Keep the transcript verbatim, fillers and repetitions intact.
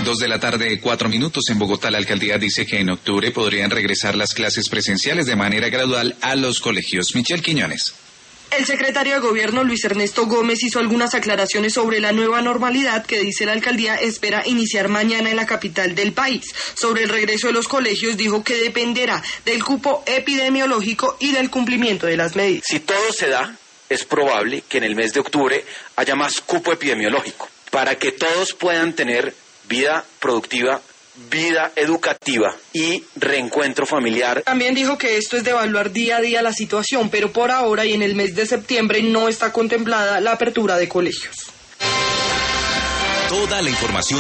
Dos de la tarde, cuatro minutos en Bogotá. La alcaldía dice que en octubre podrían regresar las clases presenciales de manera gradual a los colegios. Michelle Quiñones. El secretario de Gobierno, Luis Ernesto Gómez, hizo algunas aclaraciones sobre la nueva normalidad que, dice la alcaldía, espera iniciar mañana en la capital del país. Sobre el regreso de los colegios, dijo que dependerá del cupo epidemiológico y del cumplimiento de las medidas. Si todo se da, es probable que en el mes de octubre haya más cupo epidemiológico, para que todos puedan tener vida productiva, vida educativa y reencuentro familiar. También dijo que esto es de evaluar día a día la situación, pero por ahora y en el mes de septiembre no está contemplada la apertura de colegios. Toda la información